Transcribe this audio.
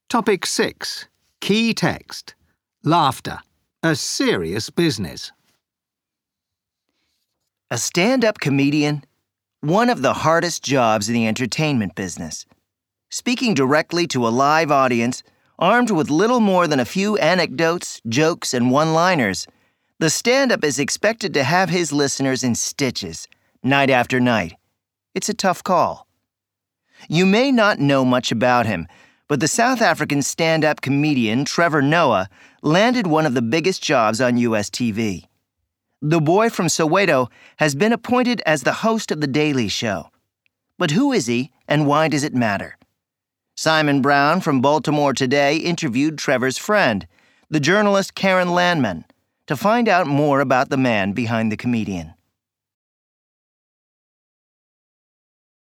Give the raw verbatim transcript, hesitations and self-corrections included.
Topic six. Key text. Laughter. A serious business. A stand-up comedian? One of the hardest jobs in the entertainment business. Speaking directly to a live audience, armed with little more than a few anecdotes, jokes, and one-liners, the stand-up is expected to have his listeners in stitches, night after night. It's a tough call. You may not know much about him, but the South African stand-up comedian Trevor Noah landed one of the biggest jobs on U S T V. The boy from Soweto has been appointed as the host of The Daily Show. But who is he, and why does it matter? Simon Brown from Baltimore Today interviewed Trevor's friend, the journalist Karen Landman, to find out more about the man behind the comedian.